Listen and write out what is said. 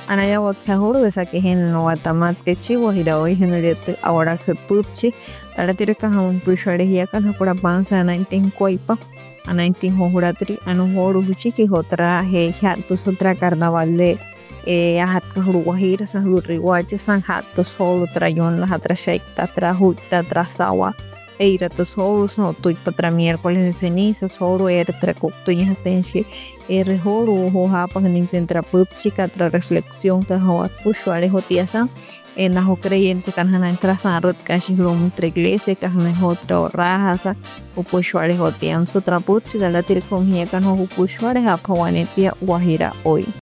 Anaya WhatsApp de esa que en no atamat que chi Guajira hoy generate ahora que pupchi ala tire ka hamun pushare ya kan pura panza na inten koipa ana inten hohuratri anu horu bichiki hotra he hatus otra carnaval de ahat ka huru Guajira san huru riguache san hatus holu trayon la hatra sheikta tra hutta tra sawa eira tus horus no tuit patra miércoles de ceniza soro tra coctuñas atensi horu ho hapa ninten tra pupchi tra reflexión ta ho pushare hotiasa en la creyente kanhana entra sarot kashi rom entre iglesia kahne otra raza o pushare hotiam sotra pupchi la tir con hia kan ho pushare ha kawanetia Guajira hoy